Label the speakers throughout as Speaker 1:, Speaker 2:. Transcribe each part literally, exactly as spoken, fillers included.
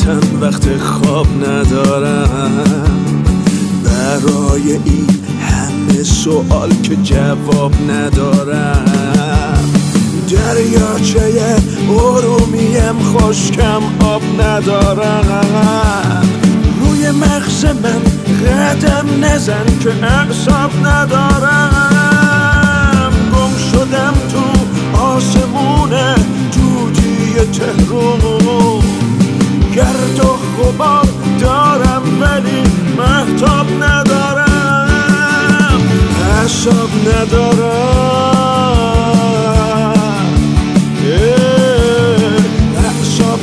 Speaker 1: تن وقت خواب ندارم، برای این همه سوال که جواب ندارم. دریاچه ارومیم خشکم آب ندارم. روی مغز من قدم نزن که اعصاب ندارم. گم شدم تو آسمون دودی تهران، گرد و غبار دارم ولی مهتاب ندارم. اعصاب ندارم، اعصاب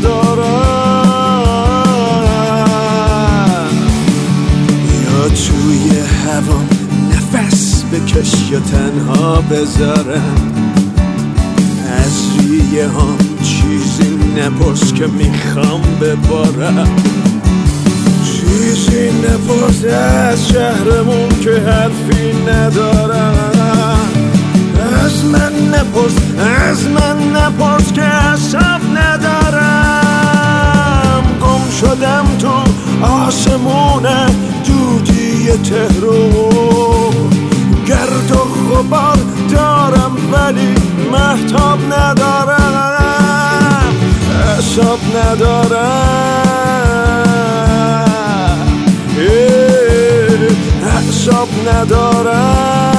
Speaker 1: ندارم. یا توی هوا نفس بکش یا تنها بذارم. از ریه هم چیزی نپرس که میخوام ببارم. چیزی نپرس از شهرمون که حرفی ندارم. از من نپرس، از من نپرس که حساب ندارم. گم شدم تو آسمون دودی تهران، گرد و غبار دارم ولی مهتاب ندارم. اعصاب ندارم، اعصاب ندارم.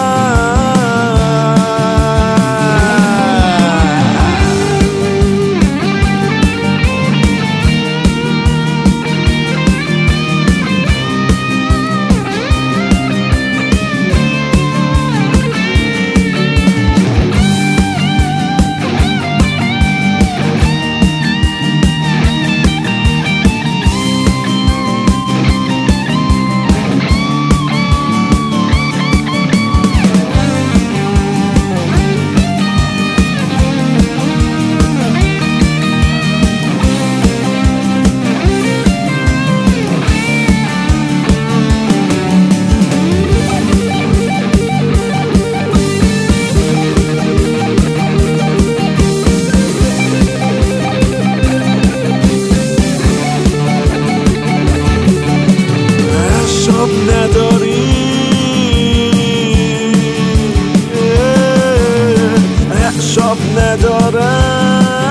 Speaker 1: اعصاب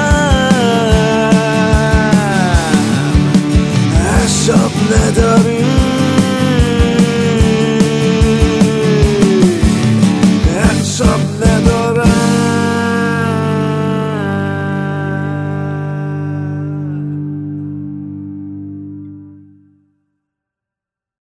Speaker 1: ندارم، اعصاب نداری.